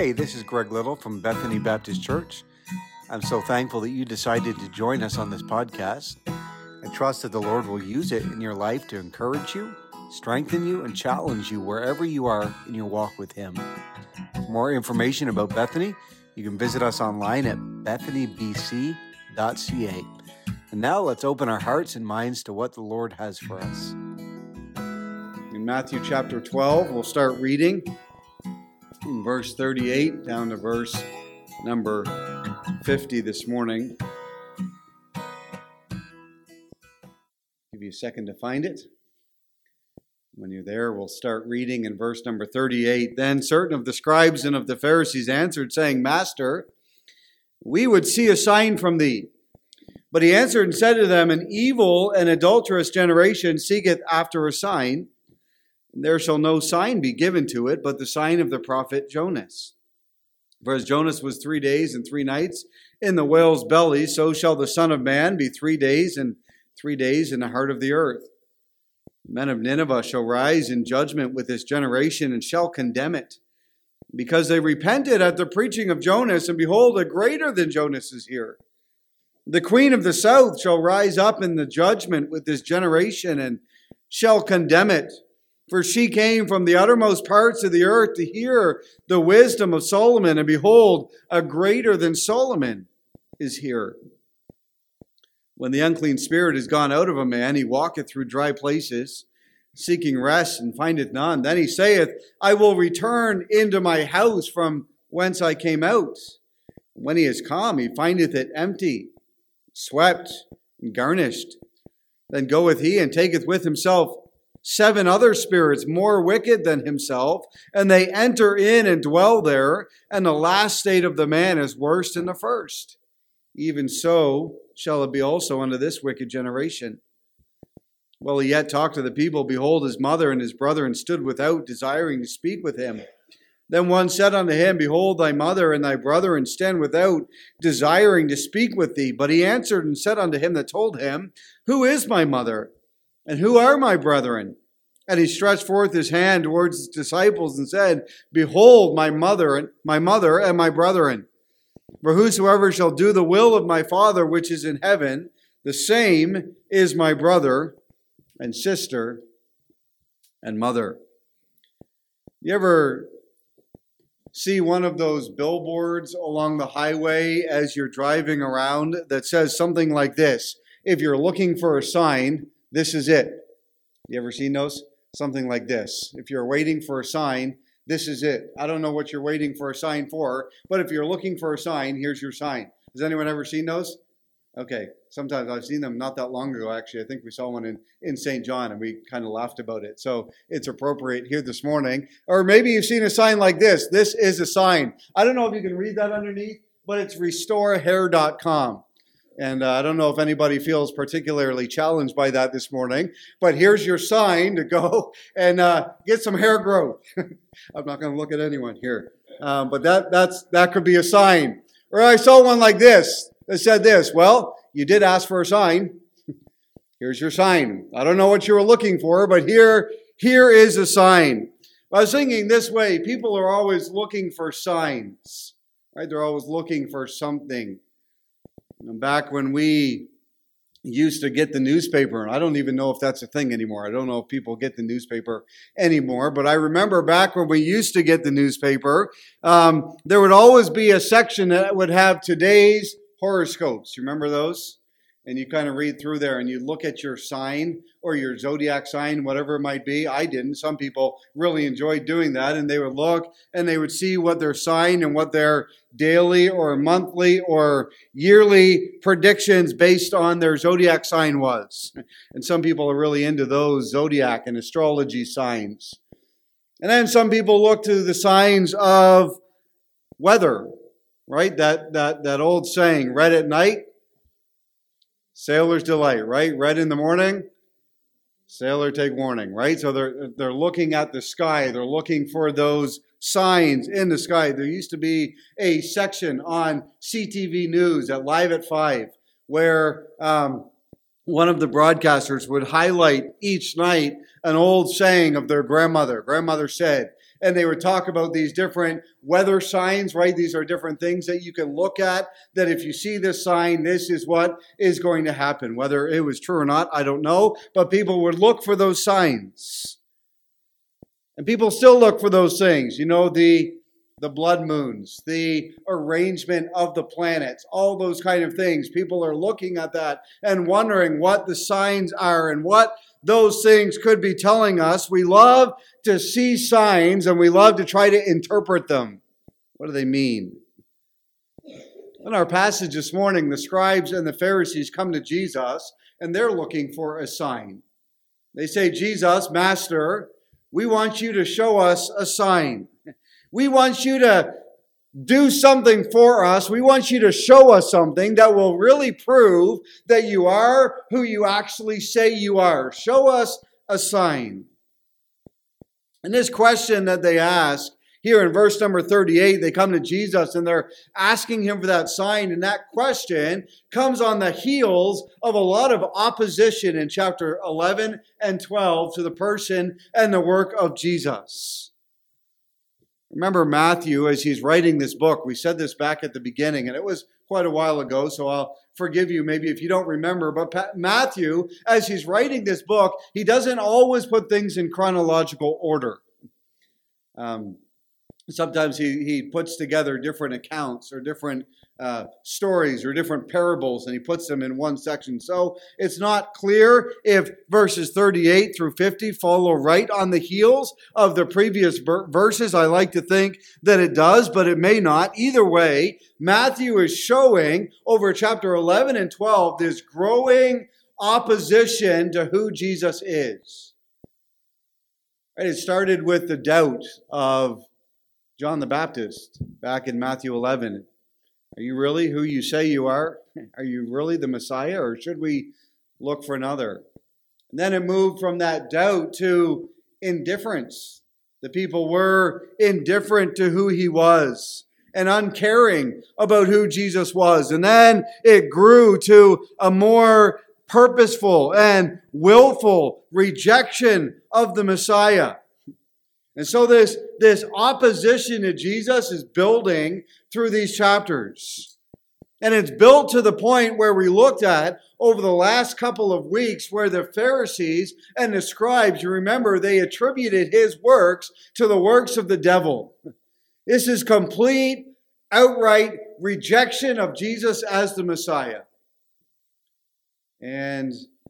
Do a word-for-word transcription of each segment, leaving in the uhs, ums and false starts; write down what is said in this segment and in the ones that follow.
Hey, this is Greg Little from Bethany Baptist Church. I'm so thankful that you decided to join us on this podcast. I trust that the Lord will use it in your life to encourage you, strengthen you, and challenge you wherever you are in your walk with Him. For more information about Bethany, you can visit us online at bethany b c dot c a. And now let's open our hearts and minds to what the Lord has for us. In Matthew chapter twelve, we'll start reading in verse thirty-eight down to verse number fifty this morning. Give you a second to find it. When you're there, we'll start reading in verse number thirty-eight. Then certain of the scribes and of the Pharisees answered, saying, Master, we would see a sign from thee. But he answered and said to them, An evil and adulterous generation seeketh after a sign, and there shall no sign be given to it, but the sign of the prophet Jonas. For as Jonas was three days and three nights in the whale's belly, so shall the Son of Man be three days and three days in the heart of the earth. The men of Nineveh shall rise in judgment with this generation and shall condemn it, because they repented at the preaching of Jonas, and behold, a greater than Jonas is here. The queen of the south shall rise up in the judgment with this generation and shall condemn it. For she came from the uttermost parts of the earth to hear the wisdom of Solomon, and behold, a greater than Solomon is here. When the unclean spirit is gone out of a man, he walketh through dry places, seeking rest, and findeth none. Then he saith, I will return into my house from whence I came out. When he is come, he findeth it empty, swept, and garnished. Then goeth he and taketh with himself seven other spirits more wicked than himself, and they enter in and dwell there, and the last state of the man is worse than the first. Even so shall it be also unto this wicked generation. While he yet talked to the people, behold, his mother and his brethren stood without, desiring to speak with him. Then one said unto him, Behold, thy mother and thy brethren stand without, desiring to speak with thee. But he answered and said unto him that told him, Who is my mother? And who are my brethren? And he stretched forth his hand towards his disciples and said, Behold, my mother and my mother and my brethren. For whosoever shall do the will of my Father which is in heaven, the same is my brother and sister and mother. You ever see one of those billboards along the highway as you're driving around that says something like this? If you're looking for a sign, this is it. You ever seen those? Something like this. If you're waiting for a sign, this is it. I don't know what you're waiting for a sign for, but if you're looking for a sign, here's your sign. Has anyone ever seen those? Okay. Sometimes I've seen them not that long ago, actually. I think we saw one in, in Saint John, and we kind of laughed about it. So it's appropriate here this morning. Or maybe you've seen a sign like this. This is a sign. I don't know if you can read that underneath, but it's restore hair dot com. And uh, I don't know if anybody feels particularly challenged by that this morning, but here's your sign to go and uh, get some hair growth. I'm not going to look at anyone here, um, but that that's that could be a sign. Or I saw one like this that said this, well, you did ask for a sign. Here's your sign. I don't know what you were looking for, but here, here is a sign. I was thinking this way, people are always looking for signs, right? They're always looking for something. Back when we used to get the newspaper, I don't even know if that's a thing anymore. I don't know if people get the newspaper anymore, but I remember back when we used to get the newspaper, um, there would always be a section that would have today's horoscopes. You remember those? And you kind of read through there and you look at your sign or your zodiac sign, whatever it might be. I didn't. Some people really enjoyed doing that, and they would look and they would see what their sign and what their daily or monthly or yearly predictions based on their zodiac sign was. And some people are really into those zodiac and astrology signs. And then some people look to the signs of weather, right? That that that old saying, red at night, sailor's delight, right? Red in the morning, sailor take warning, right? So they're they're looking at the sky. They're looking for those signs in the sky. There used to be a section on C T V News at Live at Five where um, one of the broadcasters would highlight each night an old saying of their grandmother. Grandmother said, And they would talk about these different weather signs, right? These are different things that you can look at, that if you see this sign, this is what is going to happen. Whether it was true or not, I don't know. But people would look for those signs. And people still look for those things. You know, the, the blood moons, the arrangement of the planets, all those kind of things. People are looking at that and wondering what the signs are and what those things could be telling us. We love to see signs and we love to try to interpret them. What do they mean? In our passage this morning, the scribes and the Pharisees come to Jesus and they're looking for a sign. They say, Jesus, Master, we want you to show us a sign. We want you to do something for us. We want you to show us something that will really prove that you are who you actually say you are. Show us a sign. And this question that they ask here in verse number thirty-eight, they come to Jesus and they're asking him for that sign. And that question comes on the heels of a lot of opposition in chapter eleven and twelve to the person and the work of Jesus. Remember Matthew, as he's writing this book, we said this back at the beginning, and it was quite a while ago, so I'll forgive you maybe if you don't remember. But Matthew, as he's writing this book, he doesn't always put things in chronological order. Um, sometimes he, he puts together different accounts or different uh, stories or different parables, and he puts them in one section. So it's not clear if verses thirty-eight through fifty follow right on the heels of the previous verses. I like to think that it does, but it may not. Either way, Matthew is showing over chapter eleven and twelve this growing opposition to who Jesus is. Right, it started with the doubt of John the Baptist back in Matthew eleven. Are you really who you say you are? Are you really the Messiah, or should we look for another? And then it moved from that doubt to indifference. The people were indifferent to who he was and uncaring about who Jesus was. And then it grew to a more purposeful and willful rejection of the Messiah. And so this, this opposition to Jesus is building through these chapters. And it's built to the point where we looked at over the last couple of weeks where the Pharisees and the scribes, you remember, they attributed his works to the works of the devil. This is complete, outright rejection of Jesus as the Messiah. And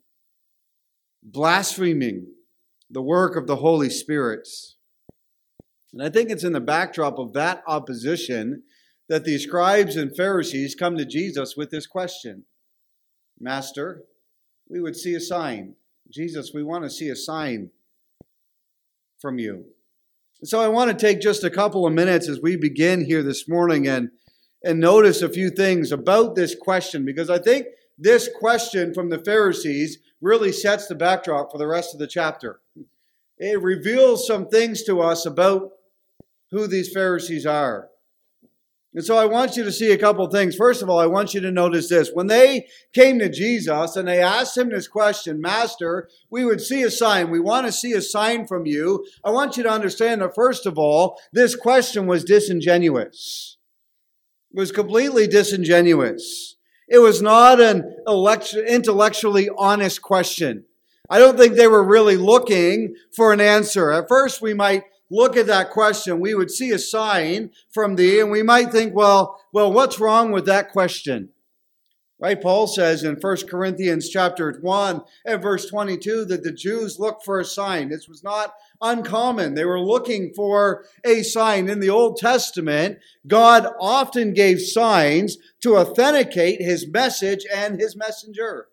blaspheming the work of the Holy Spirit. And I think it's in the backdrop of that opposition that the scribes and Pharisees come to Jesus with this question. Master, we would see a sign. Jesus, we want to see a sign from you. And so I want to take just a couple of minutes as we begin here this morning and, and notice a few things about this question, because I think this question from the Pharisees really sets the backdrop for the rest of the chapter. It reveals some things to us about who these Pharisees are. And so I want you to see a couple things. First of all, I want you to notice this. When they came to Jesus and they asked him this question, Master, we would see a sign. We want to see a sign from you. I want you to understand that, first of all, this question was disingenuous. It was completely disingenuous. It was not an intellectually honest question. I don't think they were really looking for an answer. At first, we might look at that question. We would see a sign from thee, and we might think, well, well, what's wrong with that question? Right? Paul says in First Corinthians chapter one and verse twenty-two that the Jews looked for a sign. This was not uncommon. They were looking for a sign. In the Old Testament, God often gave signs to authenticate his message and his messenger.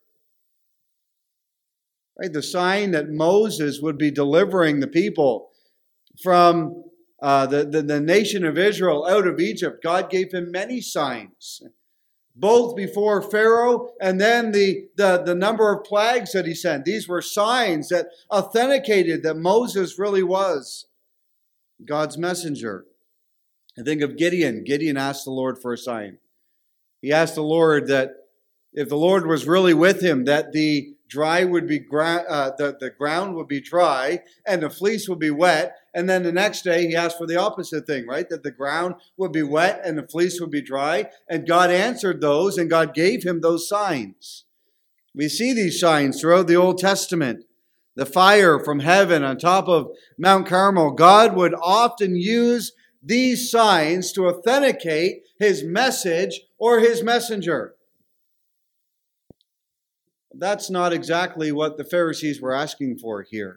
Right? The sign that Moses would be delivering the people from uh, the, the, the nation of Israel out of Egypt. God gave him many signs, both before Pharaoh and then the, the, the number of plagues that he sent. These were signs that authenticated that Moses really was God's messenger. I think of Gideon. Gideon asked the Lord for a sign. He asked the Lord that if the Lord was really with him, that the dry would be gra- uh, the, the ground would be dry and the fleece would be wet. And then the next day he asked for the opposite thing, right? That the ground would be wet and the fleece would be dry. And God answered those, and God gave him those signs. We see these signs throughout the Old Testament. The fire from heaven on top of Mount Carmel. God would often use these signs to authenticate his message or his messenger. That's not exactly what the Pharisees were asking for here.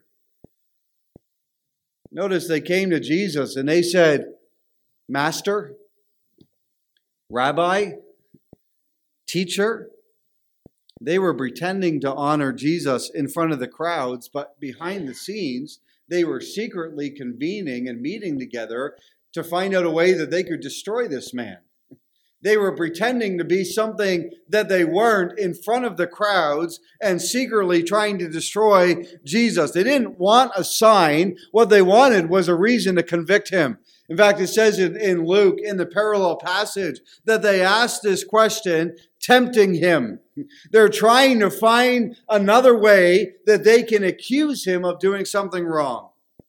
Notice they came to Jesus and they said, Master, Rabbi, Teacher. They were pretending to honor Jesus in front of the crowds, but behind the scenes, they were secretly convening and meeting together to find out a way that they could destroy this man. They were pretending to be something that they weren't in front of the crowds and secretly trying to destroy Jesus. They didn't want a sign. What they wanted was a reason to convict him. In fact, it says in, in Luke, in the parallel passage, that they asked this question, tempting him. They're trying to find another way that they can accuse him of doing something wrong.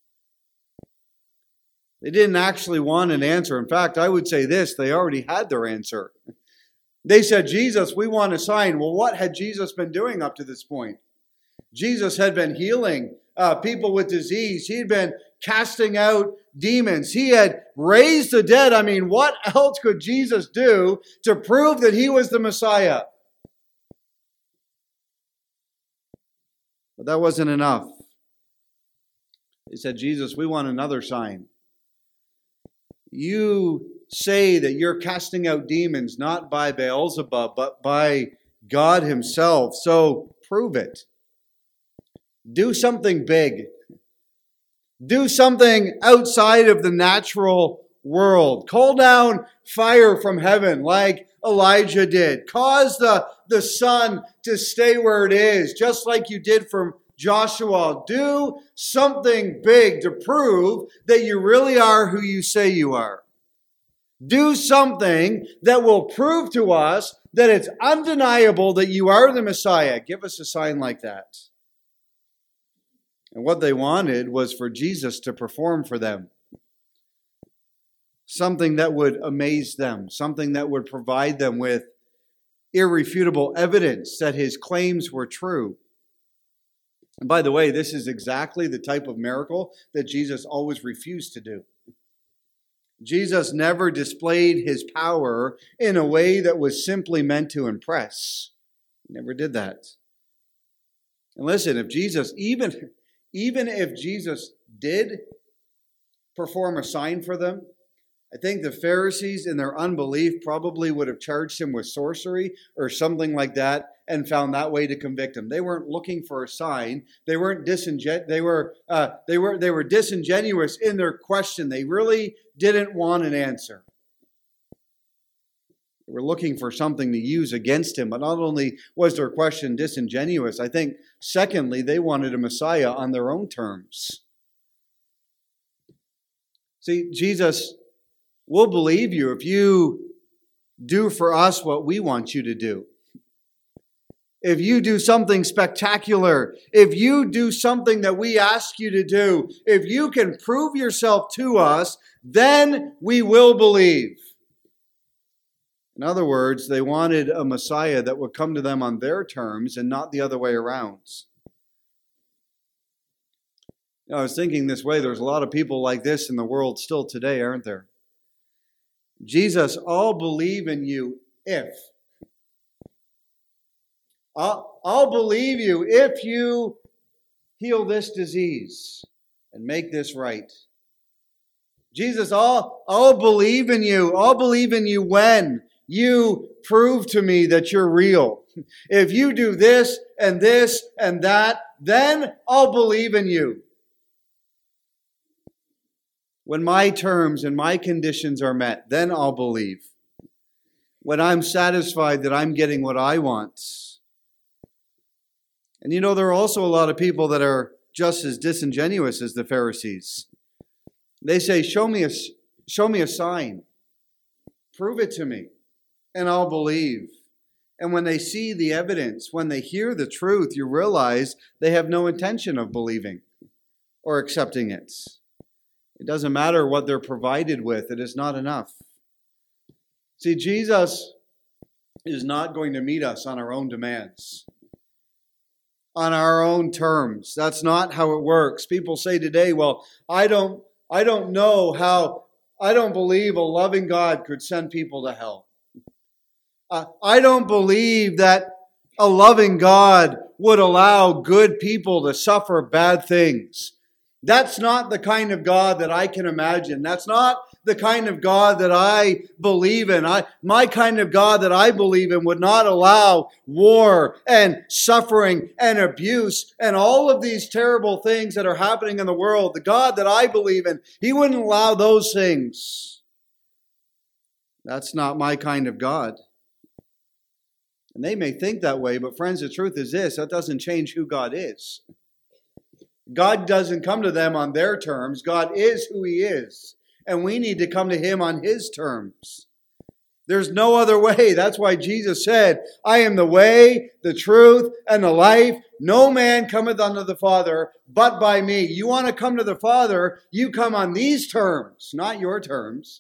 They didn't actually want an answer. In fact, I would say this, they already had their answer. They said, Jesus, we want a sign. Well, what had Jesus been doing up to this point? Jesus had been healing uh, people with disease. He had been casting out demons. He had raised the dead. I mean, what else could Jesus do to prove that he was the Messiah? But that wasn't enough. They said, Jesus, we want another sign. You say that you're casting out demons not by Beelzebub, but by God himself. So prove it. Do something big. Do something outside of the natural world. Call down fire from heaven like Elijah did. Cause the, the sun to stay where it is, just like you did for Joshua. Do something big to prove that you really are who you say you are. Do something that will prove to us that it's undeniable that you are the Messiah. Give us a sign like that. And what they wanted was for Jesus to perform for them. Something that would amaze them. Something that would provide them with irrefutable evidence that his claims were true. And by the way, this is exactly the type of miracle that Jesus always refused to do. Jesus never displayed his power in a way that was simply meant to impress. He never did that. And listen, if Jesus, even, even if Jesus did perform a sign for them, I think the Pharisees in their unbelief probably would have charged him with sorcery or something like that and found that way to convict him. They weren't looking for a sign. They weren't disingen- they were uh, they were they were disingenuous in their question. They really didn't want an answer. They were looking for something to use against him. But not only was their question disingenuous, I think secondly, they wanted a Messiah on their own terms. See, Jesus will believe you if you do for us what we want you to do. If you do something spectacular, if you do something that we ask you to do, if you can prove yourself to us, then we will believe. In other words, they wanted a Messiah that would come to them on their terms and not the other way around. You know, I was thinking this way, there's a lot of people like this in the world still today, aren't there? Jesus, I'll believe in you if. I'll, I'll believe you if you heal this disease and make this right. Jesus, I'll, I'll believe in you. I'll believe in you when you prove to me that you're real. If you do this and this and that, then I'll believe in you. When my terms and my conditions are met, then I'll believe. When I'm satisfied that I'm getting what I want. And you know, there are also a lot of people that are just as disingenuous as the Pharisees. They say, show me a, show me a sign. Prove it to me, and I'll believe. And when they see the evidence, when they hear the truth, you realize they have no intention of believing or accepting it. It doesn't matter what they're provided with. It is not enough. See, Jesus is not going to meet us on our own demands, on our own terms. That's not how it works. People say today, well, I don't, I don't know how, I don't believe a loving God could send people to hell. Uh, I don't believe that a loving God would allow good people to suffer bad things. That's not the kind of God that I can imagine. That's not the kind of God that I believe in. I, my kind of God that I believe in would not allow war and suffering and abuse and all of these terrible things that are happening in the world. The God that I believe in, He wouldn't allow those things. That's not my kind of God. And they may think that way, but friends, the truth is this, that doesn't change who God is. God doesn't come to them on their terms. God is who He is. And we need to come to Him on His terms. There's no other way. That's why Jesus said, I am the way, the truth, and the life. No man cometh unto the Father but by me. You want to come to the Father, you come on these terms, not your terms.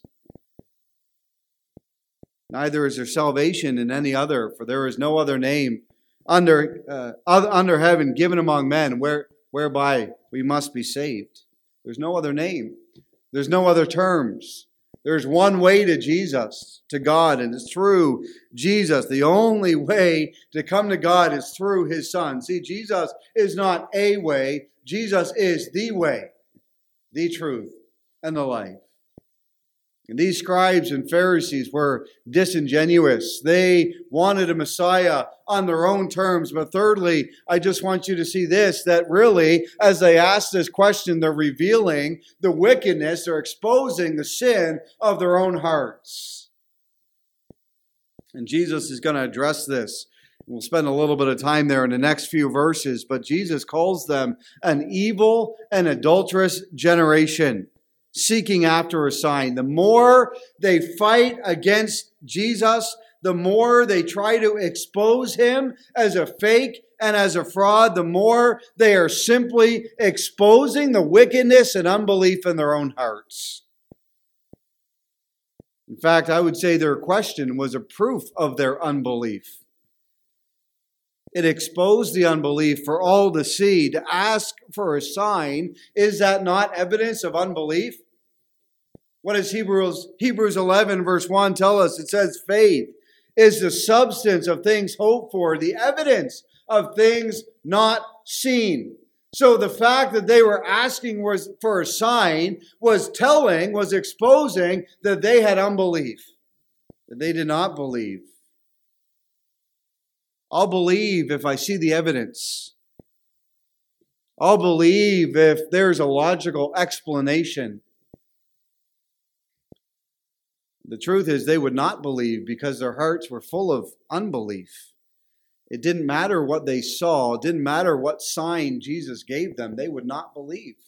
Neither is there salvation in any other, for there is no other name under uh, other, under heaven given among men where, whereby we must be saved. There's no other name. There's no other terms. There's one way to Jesus, to God, and it's through Jesus. The only way to come to God is through His Son. See, Jesus is not a way. Jesus is the way, the truth, and the life. And these scribes and Pharisees were disingenuous. They wanted a Messiah on their own terms. But thirdly, I just want you to see this, that really, as they ask this question, they're revealing the wickedness, they're exposing the sin of their own hearts. And Jesus is going to address this. We'll spend a little bit of time there in the next few verses, but Jesus calls them an evil and adulterous generation, seeking after a sign. The more they fight against Jesus, the more they try to expose Him as a fake and as a fraud, the more they are simply exposing the wickedness and unbelief in their own hearts. In fact, I would say their question was a proof of their unbelief. It exposed the unbelief for all to see. To ask for a sign, is that not evidence of unbelief? What does Hebrews, Hebrews eleven verse one tell us? It says faith is the substance of things hoped for, the evidence of things not seen. So the fact that they were asking was for a sign was telling, was exposing that they had unbelief, that they did not believe. I'll believe if I see the evidence. I'll believe if there's a logical explanation. The truth is they would not believe because their hearts were full of unbelief. It didn't matter what they saw. It didn't matter what sign Jesus gave them. They would not believe.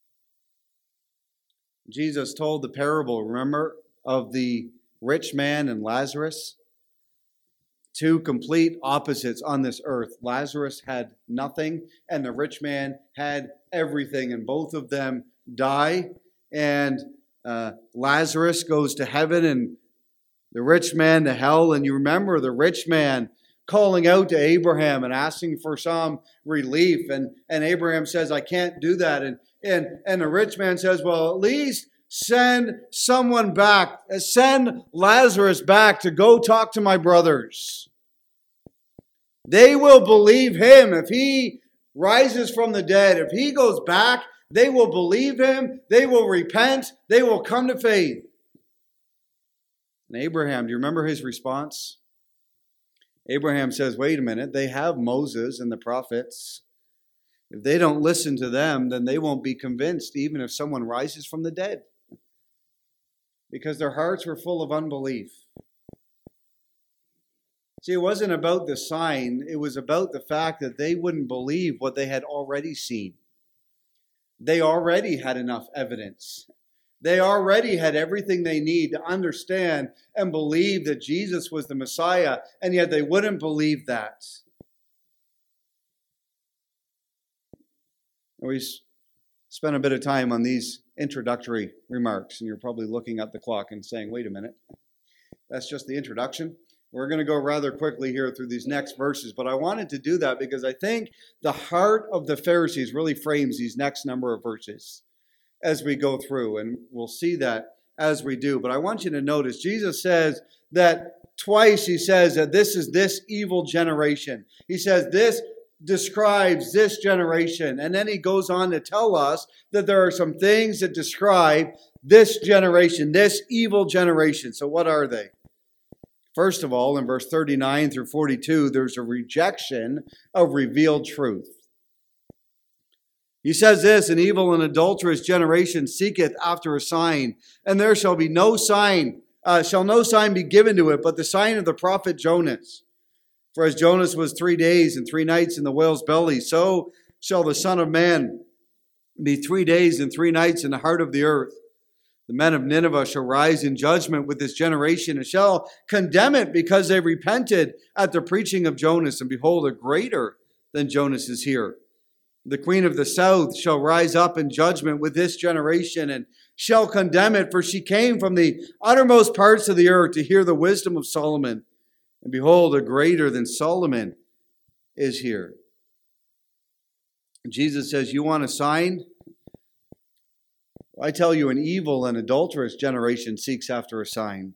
Jesus told the parable, remember, of the rich man and Lazarus. Two complete opposites on this earth. Lazarus had nothing and the rich man had everything. And both of them die. And Uh, Lazarus goes to heaven and the rich man to hell. And you remember the rich man calling out to Abraham and asking for some relief. And, and Abraham says, I can't do that. And, and, and the rich man says, well, at least send someone back. Send Lazarus back to go talk to my brothers. They will believe him if he rises from the dead. If he goes back, they will believe him, they will repent, they will come to faith. And Abraham, do you remember his response? Abraham says, wait a minute, they have Moses and the prophets. If they don't listen to them, then they won't be convinced even if someone rises from the dead. Because their hearts were full of unbelief. See, it wasn't about the sign, it was about the fact that they wouldn't believe what they had already seen. They already had enough evidence. They already had everything they need to understand and believe that Jesus was the Messiah, and yet they wouldn't believe that. And we spent a bit of time on these introductory remarks, and you're probably looking at the clock and saying, wait a minute, that's just the introduction. We're going to go rather quickly here through these next verses, but I wanted to do that because I think the heart of the Pharisees really frames these next number of verses as we go through, and we'll see that as we do. But I want you to notice, Jesus says that twice he says that this is this evil generation. He says this describes this generation, and then he goes on to tell us that there are some things that describe this generation, this evil generation. So what are they? First of all, in verse thirty-nine through forty-two, there's a rejection of revealed truth. He says this, an evil and adulterous generation seeketh after a sign, and there shall be no sign, uh, shall no sign be given to it, but the sign of the prophet Jonas. For as Jonas was three days and three nights in the whale's belly, so shall the Son of Man be three days and three nights in the heart of the earth. The men of Nineveh shall rise in judgment with this generation and shall condemn it because they repented at the preaching of Jonas. And behold, a greater than Jonas is here. The queen of the south shall rise up in judgment with this generation and shall condemn it, for she came from the uttermost parts of the earth to hear the wisdom of Solomon. And behold, a greater than Solomon is here. Jesus says, you want a sign? I tell you, an evil and adulterous generation seeks after a sign.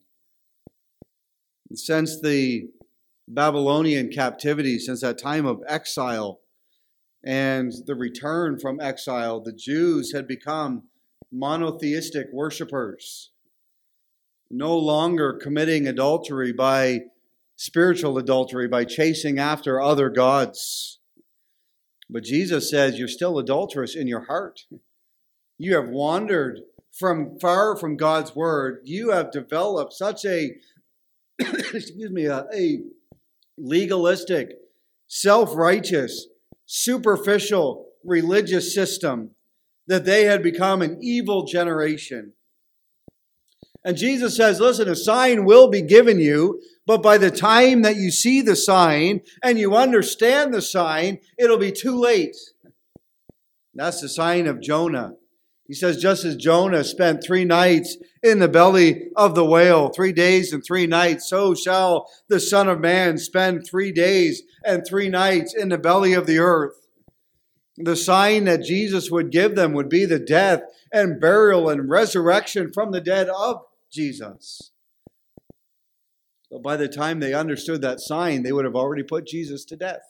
Since the Babylonian captivity, since that time of exile and the return from exile, the Jews had become monotheistic worshipers, no longer committing adultery by spiritual adultery, by chasing after other gods. But Jesus says, you're still adulterous in your heart. You have wandered from far from God's word. You have developed such a, excuse me, a, a legalistic, self-righteous, superficial religious system that they had become an evil generation. And Jesus says, listen, a sign will be given you, but by the time that you see the sign and you understand the sign, it'll be too late. That's the sign of Jonah. He says, just as Jonah spent three nights in the belly of the whale, three days and three nights, so shall the Son of Man spend three days and three nights in the belly of the earth. The sign that Jesus would give them would be the death and burial and resurrection from the dead of Jesus. But by the time they understood that sign, they would have already put Jesus to death.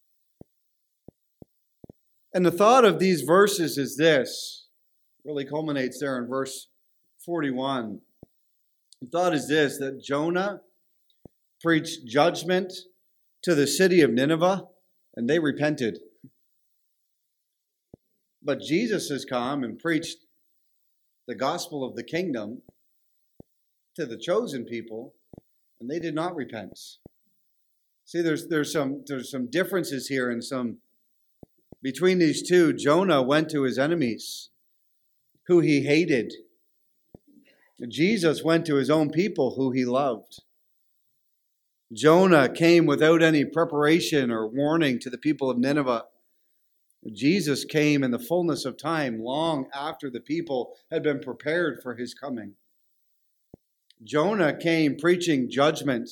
And the thought of these verses is this. Really culminates there in verse forty-one. The thought is this, that Jonah preached judgment to the city of Nineveh, and they repented. But Jesus has come and preached the gospel of the kingdom to the chosen people, and they did not repent. See, there's there's some there's some differences here, and some between these two. Jonah went to his enemies, who he hated. Jesus went to his own people, who he loved. Jonah came without any preparation or warning to the people of Nineveh. Jesus came in the fullness of time, long after the people had been prepared for his coming. Jonah came preaching judgment.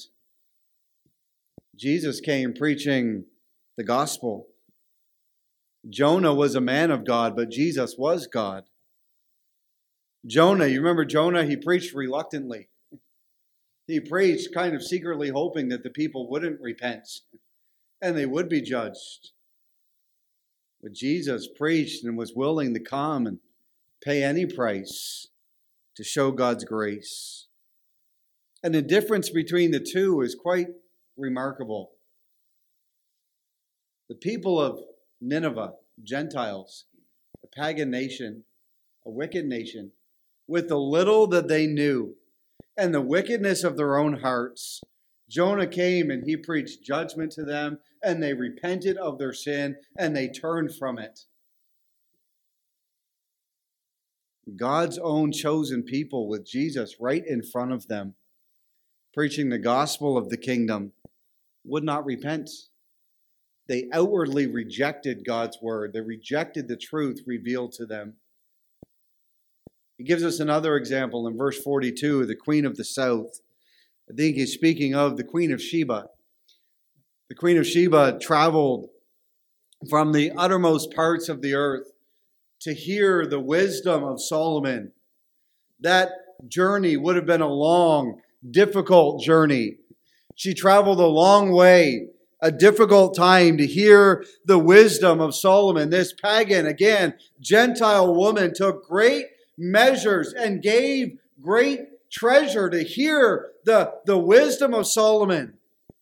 Jesus came preaching the gospel. Jonah was a man of God, but Jesus was God. Jonah, you remember Jonah? He preached reluctantly. He preached kind of secretly hoping that the people wouldn't repent and they would be judged. But Jesus preached and was willing to come and pay any price to show God's grace. And the difference between the two is quite remarkable. The people of Nineveh, Gentiles, a pagan nation, a wicked nation, with the little that they knew and the wickedness of their own hearts, Jonah came and he preached judgment to them, and they repented of their sin and they turned from it. God's own chosen people with Jesus right in front of them, preaching the gospel of the kingdom, would not repent. They outwardly rejected God's word. They rejected the truth revealed to them. He gives us another example in verse forty-two, the Queen of the South. I think he's speaking of the Queen of Sheba. The Queen of Sheba traveled from the uttermost parts of the earth to hear the wisdom of Solomon. That journey would have been a long, difficult journey. She traveled a long way, a difficult time to hear the wisdom of Solomon. This pagan, again, Gentile woman took great measures and gave great treasure to hear the, the wisdom of Solomon.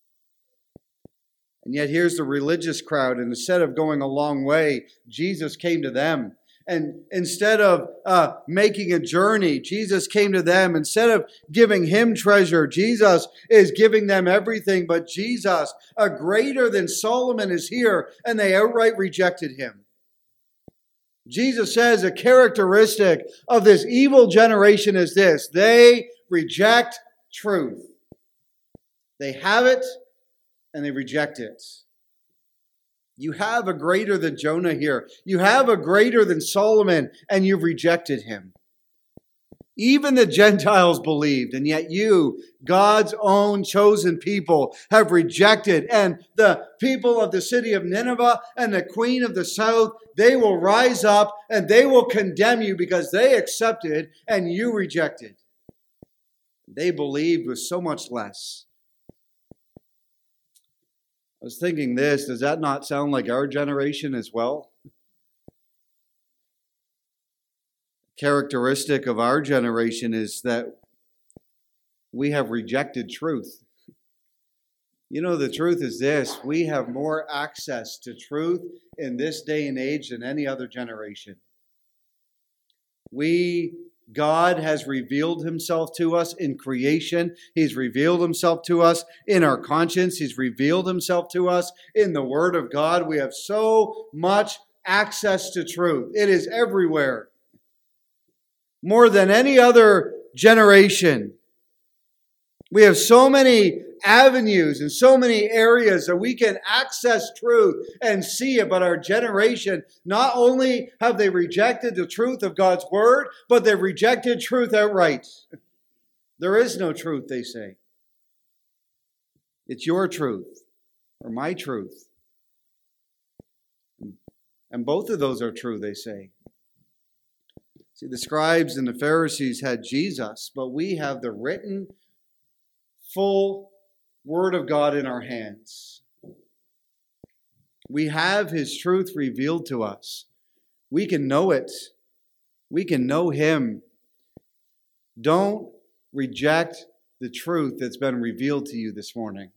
And yet here's the religious crowd, and instead of going a long way, Jesus came to them. And instead of uh, making a journey, Jesus came to them. Instead of giving him treasure, Jesus is giving them everything. But Jesus, a greater than Solomon, is here, and they outright rejected him. Jesus says a characteristic of this evil generation is this: they reject truth. They have it, and they reject it. You have a greater than Jonah here. You have a greater than Solomon, and you've rejected him. Even the Gentiles believed, and yet you, God's own chosen people, have rejected. And the people of the city of Nineveh and the queen of the south, they will rise up and they will condemn you because they accepted and you rejected. They believed with so much less. I was thinking this, does that not sound like our generation as well? Characteristic of our generation is that we have rejected truth. You know, the truth is this: we have more access to truth in this day and age than any other generation. We, God has revealed himself to us in creation. He's revealed himself to us in our conscience. He's revealed himself to us in the Word of God. We have so much access to truth. It is everywhere. More than any other generation. We have so many avenues and so many areas that we can access truth and see it. But our generation, not only have they rejected the truth of God's Word, but they've rejected truth outright. There is no truth, they say. It's your truth or my truth. And both of those are true, they say. See, the scribes and the Pharisees had Jesus, but we have the written, full Word of God in our hands. We have His truth revealed to us. We can know it. We can know Him. Don't reject the truth that's been revealed to you this morning.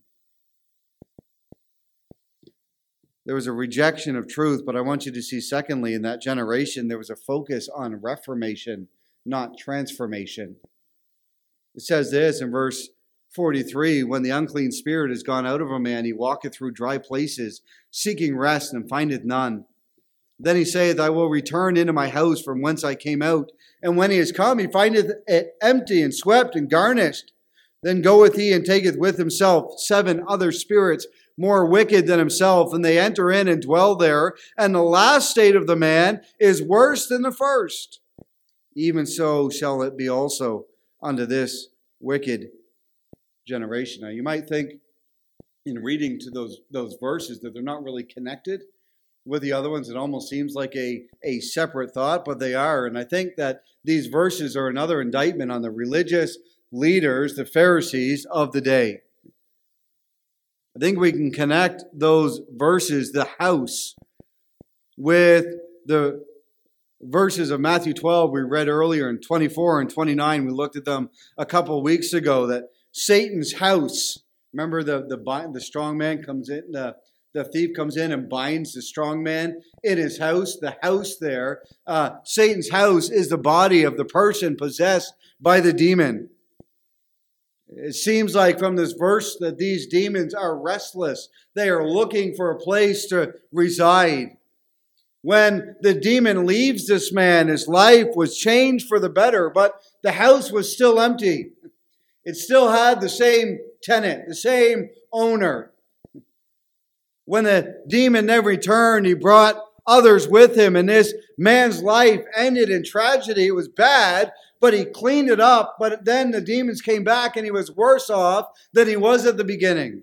There was a rejection of truth, but I want you to see, secondly, in that generation, there was a focus on reformation, not transformation. It says this in verse forty-three, when the unclean spirit is gone out of a man, he walketh through dry places, seeking rest, and findeth none. Then he saith, I will return into my house from whence I came out. And when he is come, he findeth it empty and swept and garnished. Then goeth he and taketh with himself seven other spirits, more wicked than himself, and they enter in and dwell there. And the last state of the man is worse than the first. Even so shall it be also unto this wicked generation. Now, you might think in reading to those, those verses that they're not really connected with the other ones. It almost seems like a, a separate thought, but they are. And I think that these verses are another indictment on the religious leaders, the Pharisees of the day. I think we can connect those verses, the house, with the verses of Matthew twelve we read earlier, in twenty-four and twenty-nine. We looked at them a couple of weeks ago, that Satan's house, remember the, the, the strong man comes in, the, the thief comes in and binds the strong man in his house. The house there, uh, Satan's house, is the body of the person possessed by the demon. It seems like from this verse that these demons are restless. They are looking for a place to reside. When the demon leaves this man, his life was changed for the better, but the house was still empty. It still had the same tenant, the same owner. When the demon never returned, he brought others with him, and this man's life ended in tragedy. It was bad, but he cleaned it up. But then the demons came back, and he was worse off than he was at the beginning.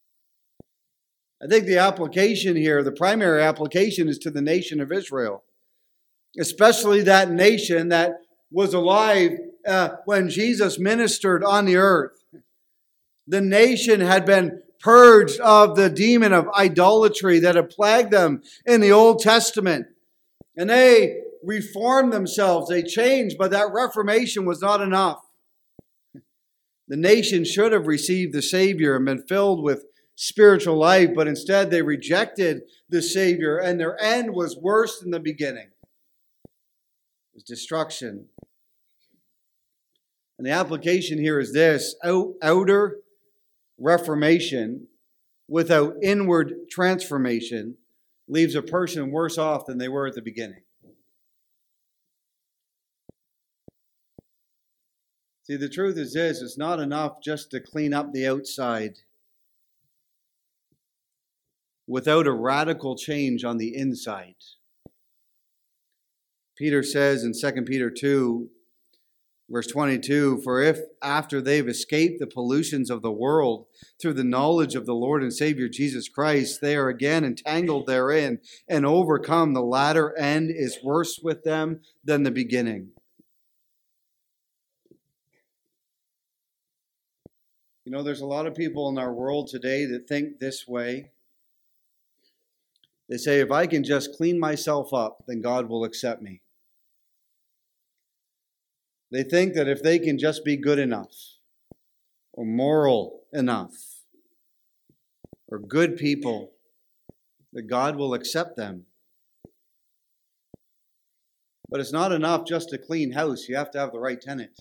I think the application here, the primary application, is to the nation of Israel, especially that nation that was alive uh, when Jesus ministered on the earth. The nation had been purged of the demon of idolatry that had plagued them in the Old Testament. And they reformed themselves, they changed, but that reformation was not enough. The nation should have received the Savior and been filled with spiritual life, but instead they rejected the Savior, and their end was worse than the beginning. It was destruction. And the application here is this: out, outer reformation without inward transformation leaves a person worse off than they were at the beginning. See, the truth is this: it's not enough just to clean up the outside without a radical change on the inside. Peter says in Second Peter two, verse twenty-two, "For if after they've escaped the pollutions of the world through the knowledge of the Lord and Savior Jesus Christ, they are again entangled therein and overcome, the latter end is worse with them than the beginning." You know, there's a lot of people in our world today that think this way. They say, if I can just clean myself up, then God will accept me. They think that if they can just be good enough, or moral enough, or good people, that God will accept them. But it's not enough just to clean house. You have to have the right tenant.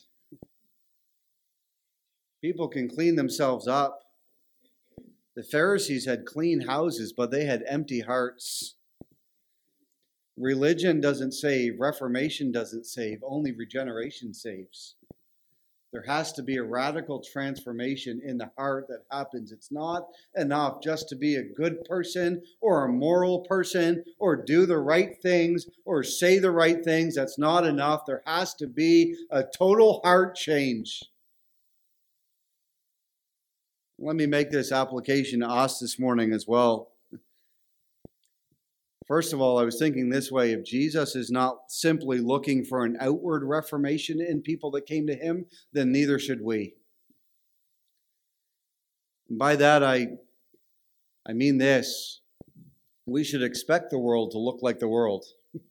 People can clean themselves up. The Pharisees had clean houses, but they had empty hearts. Religion doesn't save. Reformation doesn't save. Only regeneration saves. There has to be a radical transformation in the heart that happens. It's not enough just to be a good person or a moral person or do the right things or say the right things. That's not enough. There has to be a total heart change. Let me make this application to us this morning as well. First of all, I was thinking this way: if Jesus is not simply looking for an outward reformation in people that came to him, then neither should we. And by that, I, I mean this: we should expect the world to look like the world.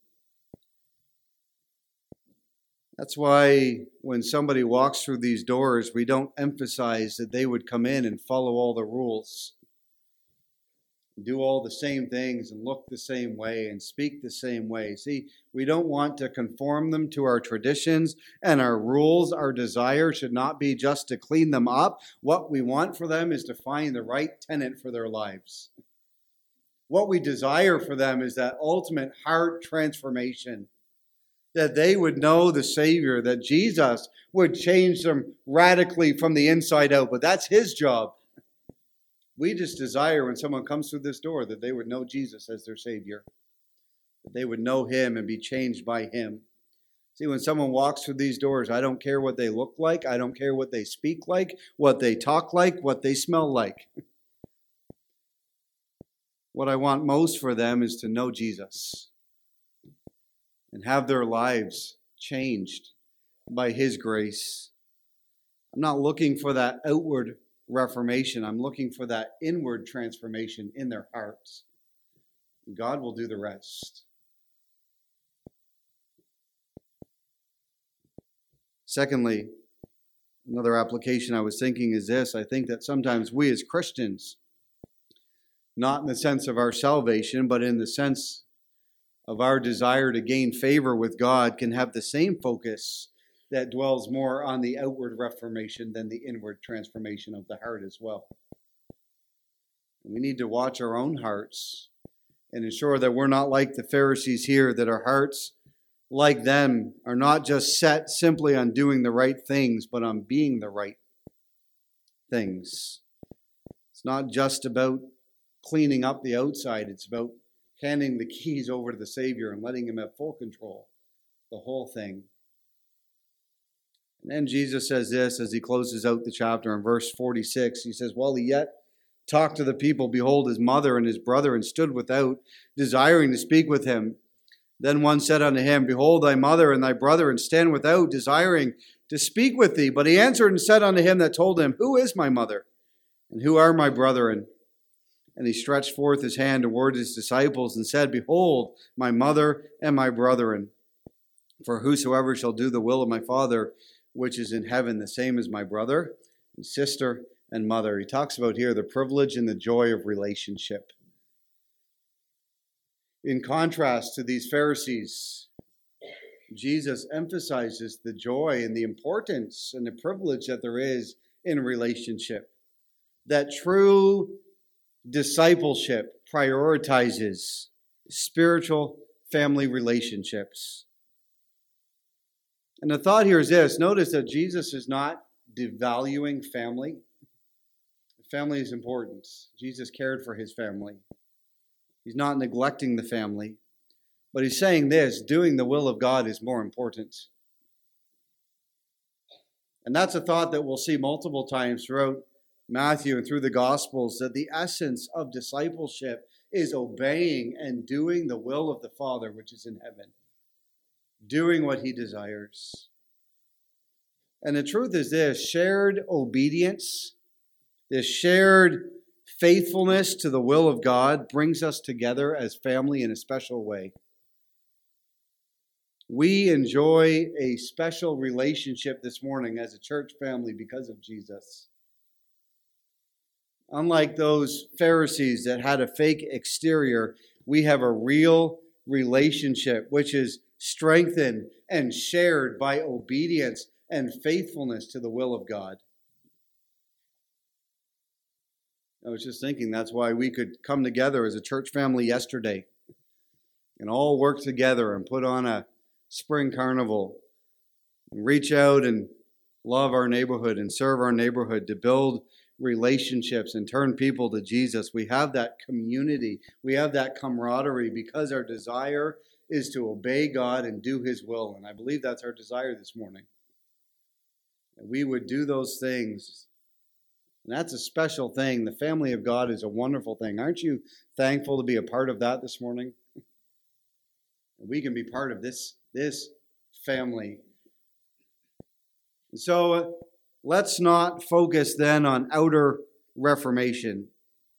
That's why when somebody walks through these doors, we don't emphasize that they would come in and follow all the rules, do all the same things and look the same way and speak the same way. See, we don't want to conform them to our traditions and our rules. Our desire should not be just to clean them up. What we want for them is to find the right tenant for their lives. What we desire for them is that ultimate heart transformation, that they would know the Savior, that Jesus would change them radically from the inside out. But that's his job. We just desire when someone comes through this door that they would know Jesus as their Savior, that they would know him and be changed by him. See, when someone walks through these doors, I don't care what they look like. I don't care what they speak like, what they talk like, what they smell like. What I want most for them is to know Jesus and have their lives changed by his grace. I'm not looking for that outward reformation. I'm looking for that inward transformation in their hearts. God will do the rest. Secondly, another application I was thinking is this: I think that sometimes we as Christians, not in the sense of our salvation, but in the sense of our desire to gain favor with God, can have the same focus that dwells more on the outward reformation than the inward transformation of the heart as well. We need to watch our own hearts and ensure that we're not like the Pharisees here, that our hearts, like them, are not just set simply on doing the right things, but on being the right things. It's not just about cleaning up the outside. It's about handing the keys over to the Savior and letting Him have full control, the whole thing. And then Jesus says this as He closes out the chapter in verse forty-six. He says, while He yet talked to the people, behold, His mother and His brother, and stood without, desiring to speak with Him. Then one said unto Him, behold, thy mother and thy brother, and stand without, desiring to speak with thee. But He answered and said unto him that told him, who is my mother, and who are my brethren? And He stretched forth His hand toward His disciples, and said, behold, my mother and my brethren. For whosoever shall do the will of my Father, which is in heaven, the same as my brother and sister and mother. He talks about here the privilege and the joy of relationship. In contrast to these Pharisees, Jesus emphasizes the joy and the importance and the privilege that there is in relationship. That true discipleship prioritizes spiritual family relationships. And the thought here is this. Notice that Jesus is not devaluing family. Family is important. Jesus cared for His family. He's not neglecting the family. But He's saying this, doing the will of God is more important. And that's a thought that we'll see multiple times throughout Matthew and through the Gospels, that the essence of discipleship is obeying and doing the will of the Father which is in heaven. Doing what He desires. And the truth is this, shared obedience, this shared faithfulness to the will of God brings us together as family in a special way. We enjoy a special relationship this morning as a church family because of Jesus. Unlike those Pharisees that had a fake exterior, we have a real relationship which is strengthened and shared by obedience and faithfulness to the will of God. I was just thinking that's why we could come together as a church family yesterday and all work together and put on a spring carnival and reach out and love our neighborhood and serve our neighborhood to build relationships and turn people to Jesus. We have that community. We have that camaraderie because our desire is to obey God and do His will. And I believe that's our desire this morning. That we would do those things. And that's a special thing. The family of God is a wonderful thing. Aren't you thankful to be a part of that this morning? We can be part of this, this family. And so uh, let's not focus then on outer reformation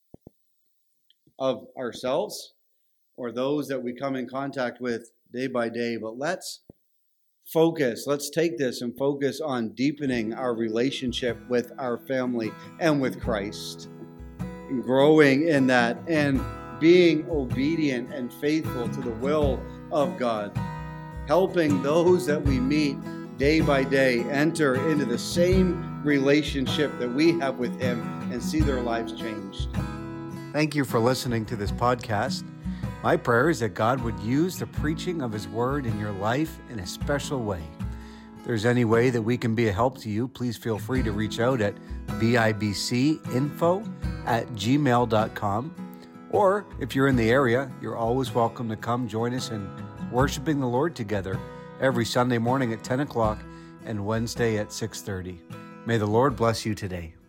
of ourselves or those that we come in contact with day by day, but let's focus, let's take this and focus on deepening our relationship with our family and with Christ, and growing in that and being obedient and faithful to the will of God, helping those that we meet day by day enter into the same relationship that we have with Him and see their lives changed. Thank you for listening to this podcast. My prayer is that God would use the preaching of His Word in your life in a special way. If there's any way that we can be a help to you, please feel free to reach out at bibcinfo at gmail dot com. Or if you're in the area, you're always welcome to come join us in worshiping the Lord together every Sunday morning at ten o'clock and Wednesday at six thirty. May the Lord bless you today.